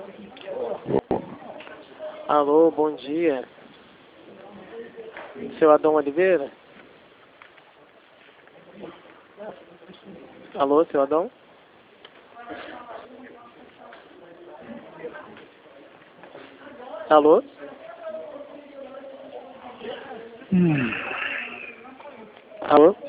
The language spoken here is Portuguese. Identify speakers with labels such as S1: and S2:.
S1: Alô, bom dia. Seu Adão Oliveira? Alô, seu Adão? Alô? Alô?